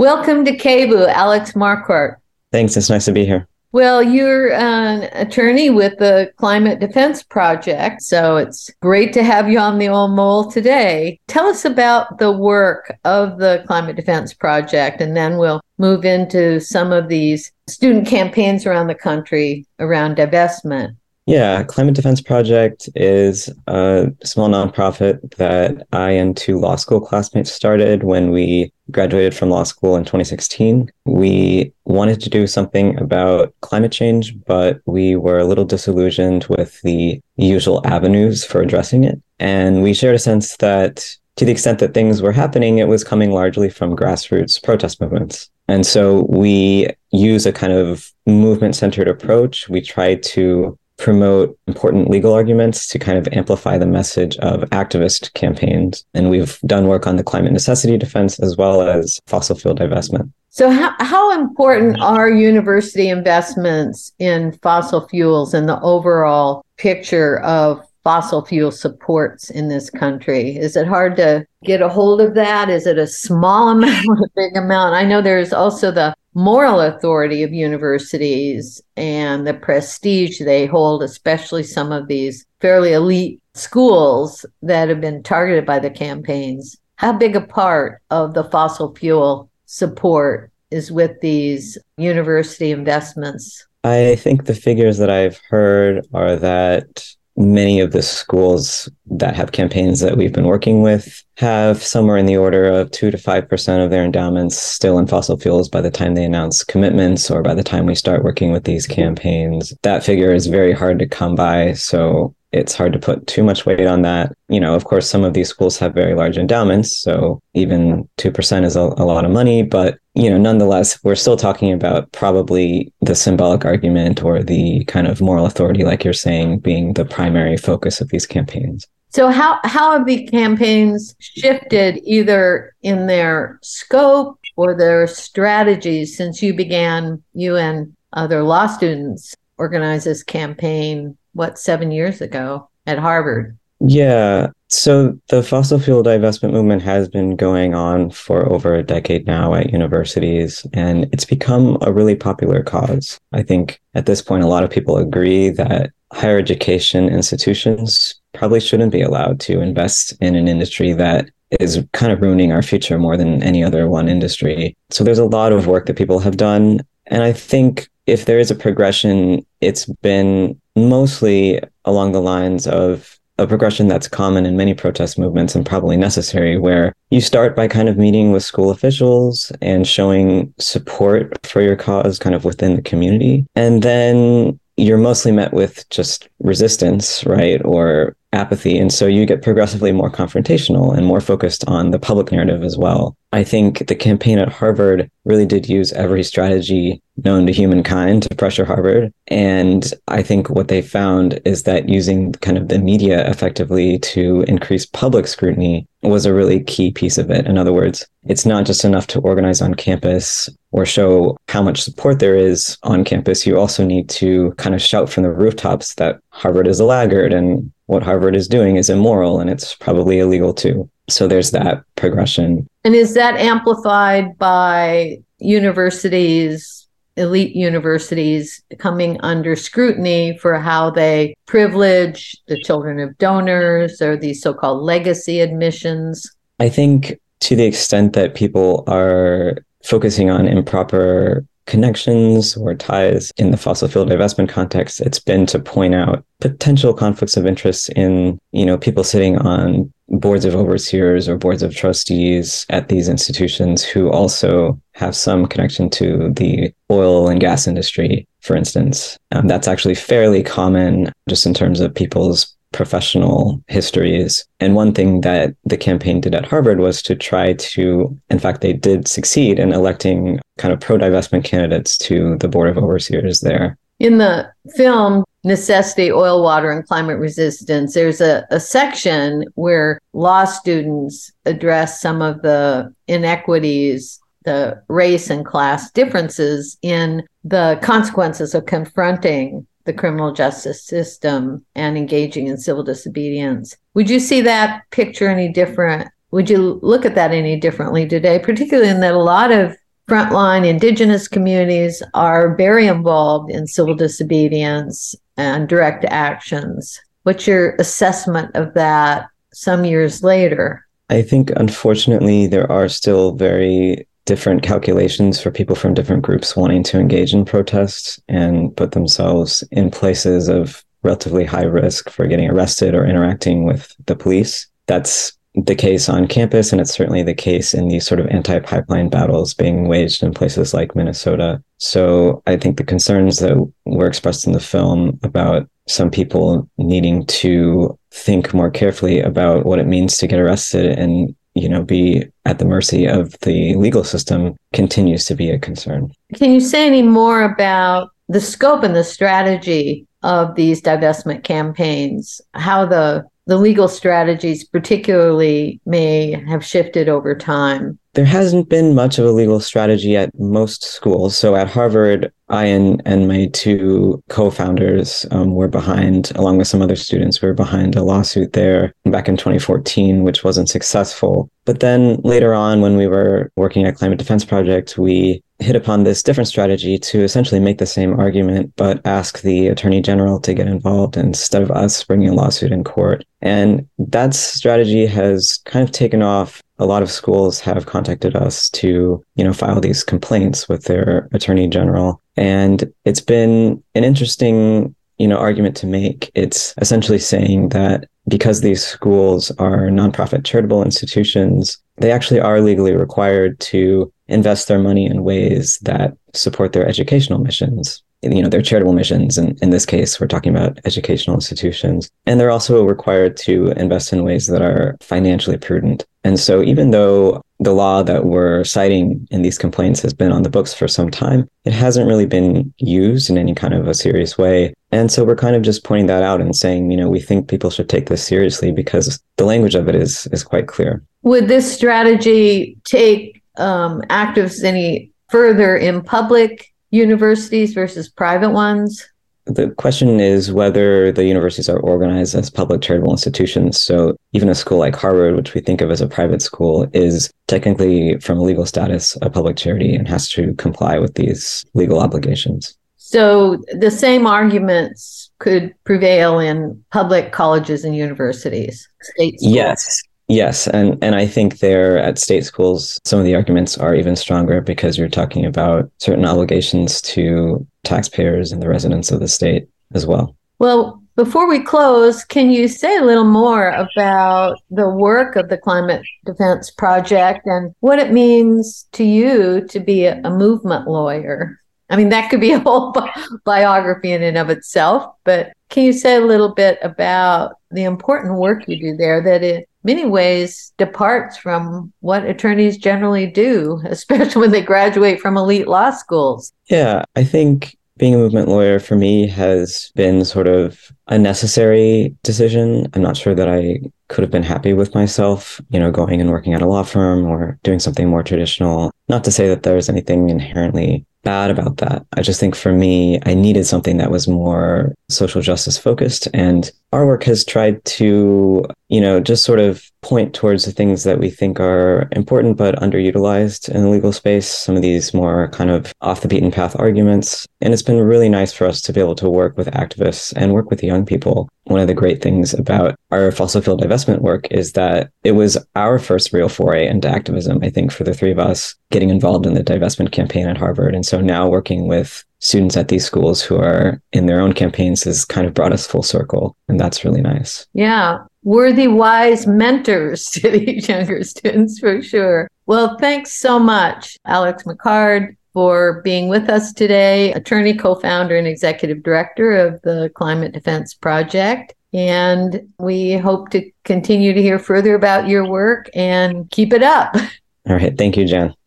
Welcome to KBOO, Alex Marquardt. Thanks. It's nice to be here. Well, you're an attorney with the Climate Defense Project, so it's great to have you on the Old Mole today. Tell us about the work of the Climate Defense Project, and then we'll move into some of these student campaigns around the country around divestment. Yeah, Climate Defense Project is a small nonprofit that I and two law school classmates started when we graduated from law school in 2016. We wanted to do something about climate change, but we were a little disillusioned with the usual avenues for addressing it. And we shared a sense that to the extent that things were happening, it was coming largely from grassroots protest movements. And so we use a kind of movement-centered approach. We try to promote important legal arguments to kind of amplify the message of activist campaigns. And we've done work on the climate necessity defense as well as fossil fuel divestment. So how important are university investments in fossil fuels and the overall picture of fossil fuel supports in this country? Is it hard to get a hold of that? Is it a small amount or a big amount? I know there's also the moral authority of universities and the prestige they hold, especially some of these fairly elite schools that have been targeted by the campaigns. How big a part of the fossil fuel support is with these university investments? I think the figures that I've heard are that many of the schools that have campaigns that we've been working with have somewhere in the order of 2 to 5% of their endowments still in fossil fuels by the time they announce commitments or by the time we start working with these campaigns. That figure is very hard to come by, so it's hard to put too much weight on that. You know, of course, some of these schools have very large endowments, so even 2% is a lot of money, but nonetheless, we're still talking about probably the symbolic argument or the kind of moral authority, like you're saying, being the primary focus of these campaigns. So how have the campaigns shifted either in their scope or their strategies since you and other law students organized this campaign, 7 years ago at Harvard? Yeah. So the fossil fuel divestment movement has been going on for over a decade now at universities, and it's become a really popular cause. I think at this point, a lot of people agree that higher education institutions probably shouldn't be allowed to invest in an industry that is kind of ruining our future more than any other one industry. So there's a lot of work that people have done. And I think if there is a progression, it's been mostly along the lines of a progression that's common in many protest movements and probably necessary, where you start by kind of meeting with school officials and showing support for your cause kind of within the community. And then you're mostly met with just resistance, right? Or apathy. And so you get progressively more confrontational and more focused on the public narrative as well. I think the campaign at Harvard really did use every strategy known to humankind to pressure Harvard. And I think what they found is that using kind of the media effectively to increase public scrutiny was a really key piece of it. In other words, it's not just enough to organize on campus or show how much support there is on campus. You also need to kind of shout from the rooftops that Harvard is a laggard and what Harvard is doing is immoral and it's probably illegal too. So there's that progression. And is that amplified by universities, elite universities, coming under scrutiny for how they privilege the children of donors or these so-called legacy admissions? I think to the extent that people are focusing on improper connections or ties in the fossil fuel divestment context, it's been to point out potential conflicts of interest in, people sitting on boards of overseers or boards of trustees at these institutions who also have some connection to the oil and gas industry, for instance. That's actually fairly common just in terms of people's professional histories. And one thing that the campaign did at Harvard was to try to, in fact, they did succeed in electing kind of pro-divestment candidates to the board of overseers there. In the film, Necessity, Oil, Water, and Climate Resistance, there's a section where law students address some of the inequities, the race and class differences in the consequences of confronting the criminal justice system and engaging in civil disobedience. Would you see that picture any different? Would you look at that any differently today, particularly in that a lot of frontline Indigenous communities are very involved in civil disobedience and direct actions. What's your assessment of that some years later? I think, unfortunately, there are still very different calculations for people from different groups wanting to engage in protests and put themselves in places of relatively high risk for getting arrested or interacting with the police. That's the case on campus, and it's certainly the case in these sort of anti-pipeline battles being waged in places like Minnesota. So I think the concerns that were expressed in the film about some people needing to think more carefully about what it means to get arrested and, be at the mercy of the legal system continues to be a concern. Can you say any more about the scope and the strategy of these divestment campaigns, how the legal strategies particularly may have shifted over time? There hasn't been much of a legal strategy at most schools. So at Harvard, I and my two co-founders were behind, along with some other students, we were behind a lawsuit there back in 2014, which wasn't successful. But then later on, when we were working at Climate Defense Project, we hit upon this different strategy to essentially make the same argument, but ask the Attorney General to get involved instead of us bringing a lawsuit in court. And that strategy has kind of taken off. A lot of schools have contacted us to, file these complaints with their Attorney General. And it's been an interesting, argument to make. It's essentially saying that because these schools are nonprofit charitable institutions, they actually are legally required to invest their money in ways that support their educational missions. Their charitable missions. And in this case, we're talking about educational institutions. And they're also required to invest in ways that are financially prudent. And so even though the law that we're citing in these complaints has been on the books for some time, it hasn't really been used in any kind of a serious way. And so we're kind of just pointing that out and saying, we think people should take this seriously because the language of it is quite clear. Would this strategy take activists any further in public universities versus private ones? The question is whether the universities are organized as public charitable institutions. So even a school like Harvard, which we think of as a private school, is technically from a legal status a public charity and has to comply with these legal obligations. So the same arguments could prevail in public colleges and universities, state schools. Yes. And I think there at state schools, some of the arguments are even stronger because you're talking about certain obligations to taxpayers and the residents of the state as well. Well, before we close, can you say a little more about the work of the Climate Defense Project and what it means to you to be a movement lawyer? I mean, that could be a whole biography in and of itself, but can you say a little bit about the important work you do there that in many ways departs from what attorneys generally do, especially when they graduate from elite law schools? Yeah, I think being a movement lawyer for me has been sort of a necessary decision. I'm not sure that I could have been happy with myself, going and working at a law firm or doing something more traditional. Not to say that there's anything inherently bad about that. I just think for me, I needed something that was more social justice focused. And our work has tried to, just sort of point towards the things that we think are important but underutilized in the legal space, some of these more kind of off the beaten path arguments. And it's been really nice for us to be able to work with activists and work with young people. One of the great things about our fossil fuel divestment work is that it was our first real foray into activism, I think, for the three of us getting involved in the divestment campaign at Harvard. And so now working with students at these schools who are in their own campaigns has kind of brought us full circle. And that's really nice. Yeah. Worthy, wise mentors to these younger students, for sure. Well, thanks so much, Alex McCard, for being with us today, attorney, co-founder, and executive director of the Climate Defense Project. And we hope to continue to hear further about your work and keep it up. All right. Thank you, Jen.